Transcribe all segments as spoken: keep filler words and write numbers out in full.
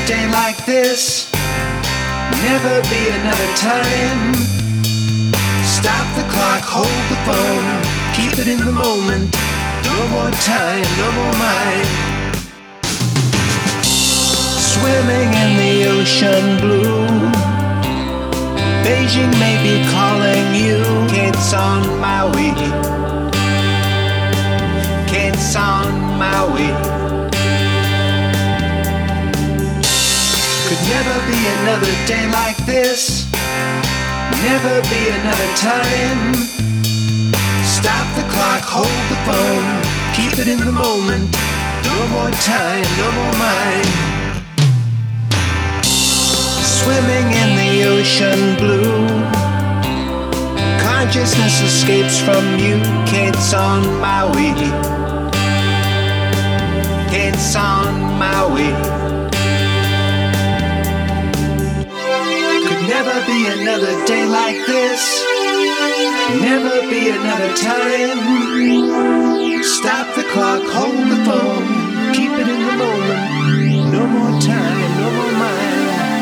day like this. Never be another time. Stop the clock, hold the phone, keep it in the moment. No more time, no more mind. Swimming in the ocean blue. Beijing may be calling you. Kids on Maui, kids on Maui. Could never be another day like this. Never be another time. Stop the clock, hold the phone, keep it in the moment. No more time, no more mind. Swimming in the ocean blue. Consciousness escapes from you. Kids on Maui, kids on Maui. Could never be another day like this. Never be another time. Stop the clock, hold the phone, keep it in the moment. No more time, no more mind.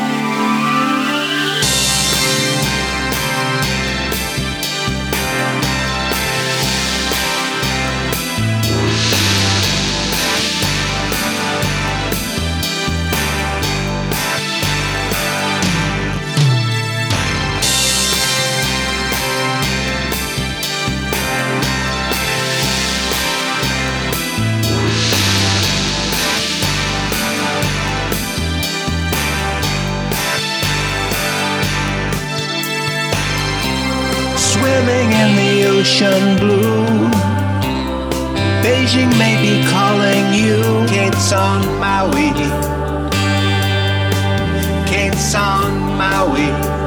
Swimming in the ocean blue. Beijing may be calling you. Kids on Maui, kids on Maui.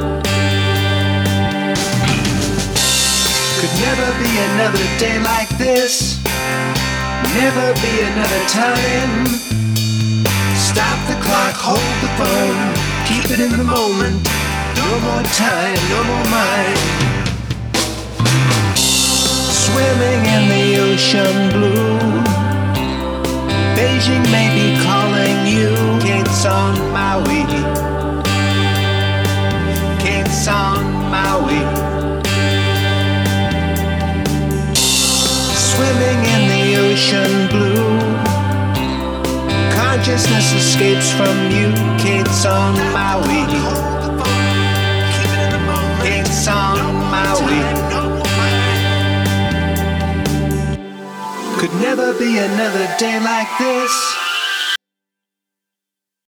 Could never be another day like this. Never be another time. Stop the clock, hold the phone, keep it in the moment. No more time, no more mind. Swimming in the ocean blue. Beijing may be calling you. Kids on Maui, kids on Maui. Swimming in the ocean blue. Consciousness escapes from you. Kids on Maui, kids on Maui. Could never be another day like this.